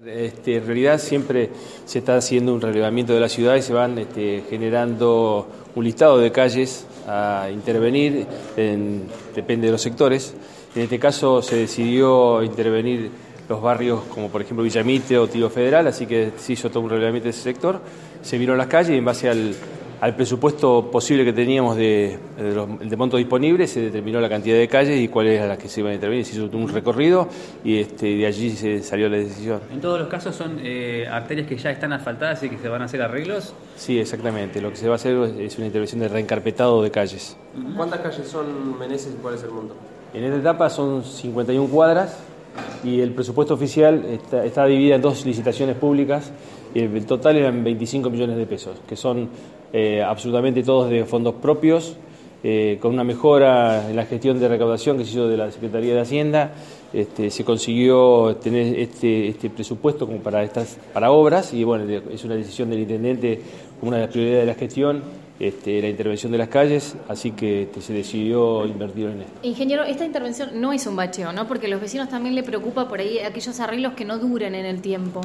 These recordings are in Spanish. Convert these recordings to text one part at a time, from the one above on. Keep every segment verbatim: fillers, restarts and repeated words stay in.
Este, en realidad siempre se está haciendo un relevamiento de la ciudad y se van este, generando un listado de calles a intervenir, en, depende de los sectores. En este caso se decidió intervenir los barrios como por ejemplo Villa Mitre o Tío Federal, así que se hizo todo un relevamiento de ese sector, se vieron las calles y en base al, al presupuesto posible que teníamos de, de, los, de monto disponible se determinó la cantidad de calles y cuáles eran las que se iban a intervenir, se hizo un recorrido y este, de allí se salió la decisión. ¿En todos los casos son eh, arterias que ya están asfaltadas y que se van a hacer arreglos? Sí, exactamente, lo que se va a hacer es una intervención de reencarpetado de calles. ¿Cuántas calles son, Meneses, y cuál es el monto? En esta etapa son cincuenta y una cuadras y el presupuesto oficial está, está dividido en dos licitaciones públicas y el total eran veinticinco millones de pesos, que son eh, absolutamente todos de fondos propios, eh, con una mejora en la gestión de recaudación que se hizo de la Secretaría de Hacienda. Este, se consiguió tener este, este presupuesto como para estas para obras y bueno, es una decisión del intendente como una de las prioridades de la gestión. Este, la intervención de las calles, así que este, se decidió invertir en esto. Ingeniero, esta intervención no es un bacheo, ¿no? Porque a los vecinos también le preocupa por ahí aquellos arreglos que no duren en el tiempo.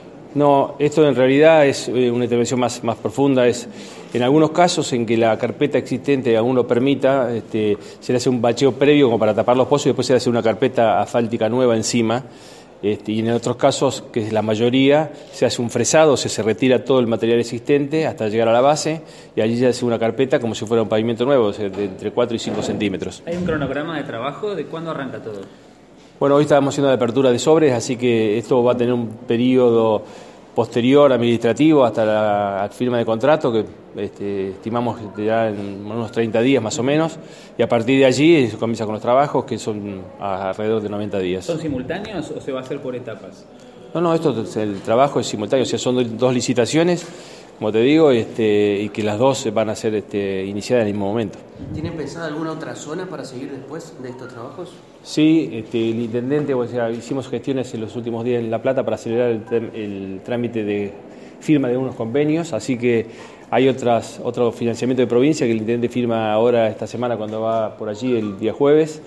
No, esto en realidad es una intervención más, más profunda, es en algunos casos en que la carpeta existente aún lo permita, este, se le hace un bacheo previo como para tapar los pozos y después se le hace una carpeta asfáltica nueva encima. Este, y en otros casos, que es la mayoría, se hace un fresado, se, se retira todo el material existente hasta llegar a la base y allí se hace una carpeta como si fuera un pavimento nuevo, o sea, de entre cuatro y cinco centímetros. ¿Hay un cronograma de trabajo de cuándo arranca todo? Bueno, hoy estábamos haciendo la apertura de sobres, así que esto va a tener un periodo posterior administrativo hasta la firma de contrato, que este, estimamos que ya en unos treinta días más o menos, y a partir de allí se comienza con los trabajos, que son alrededor de noventa días. ¿Son simultáneos o se va a hacer por etapas? No, no, esto el trabajo es simultáneo, o sea, son dos licitaciones, como te digo, este, y que las dos van a ser este, iniciadas en el mismo momento. ¿Tienen pensada alguna otra zona para seguir después de estos trabajos? Sí, este, el intendente, o sea, hicimos gestiones en los últimos días en La Plata para acelerar el, el trámite de firma de unos convenios, así que hay otras, otro financiamiento de provincia que el intendente firma ahora esta semana cuando va por allí el día jueves,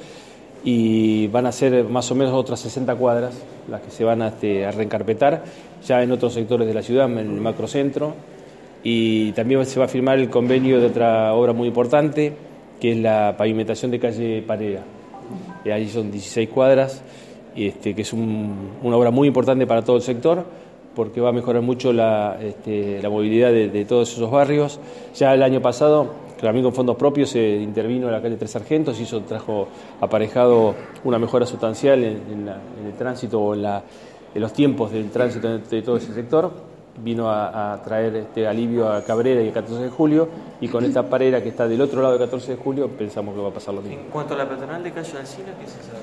y van a ser más o menos otras sesenta cuadras las que se van a, este, a reencarpetar ya en otros sectores de la ciudad, en el macrocentro, y también se va a firmar el convenio de otra obra muy importante, que es la pavimentación de calle Parera. Y ahí son dieciséis cuadras, este, que es un, una obra muy importante para todo el sector, porque va a mejorar mucho la, este, la movilidad de, de todos esos barrios. Ya el año pasado, también con fondos propios, se intervino en la calle Tres Sargentos y eso trajo aparejado una mejora sustancial en, en, la, en el tránsito o en, la, en los tiempos del tránsito de, de todo ese sector. Vino a, a traer este alivio a Cabrera y a catorce de julio, y con esta parera que está del otro lado de catorce de julio pensamos que va a pasar lo mismo. En cuanto a la peatonal de calle Alsina, ¿qué se sabe?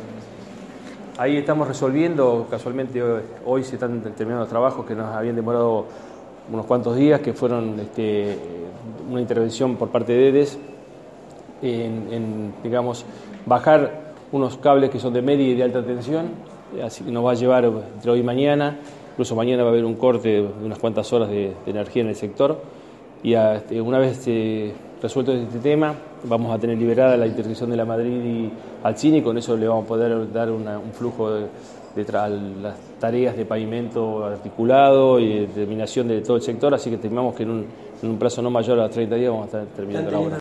Ahí estamos resolviendo, casualmente hoy, hoy se están terminando los trabajos que nos habían demorado unos cuantos días, que fueron este, una intervención por parte de EDES en, en, digamos, bajar unos cables que son de media y de alta tensión, así que nos va a llevar entre hoy y mañana. Incluso mañana va a haber un corte de unas cuantas horas de, de energía en el sector y a, este, una vez eh, resuelto este tema vamos a tener liberada la intersección de la Madrid y Alsina, y con eso le vamos a poder dar una, un flujo de, de tra las tareas de pavimento articulado y de terminación de todo el sector, así que estimamos que en un, en un plazo no mayor a treinta días vamos a estar terminando la obra.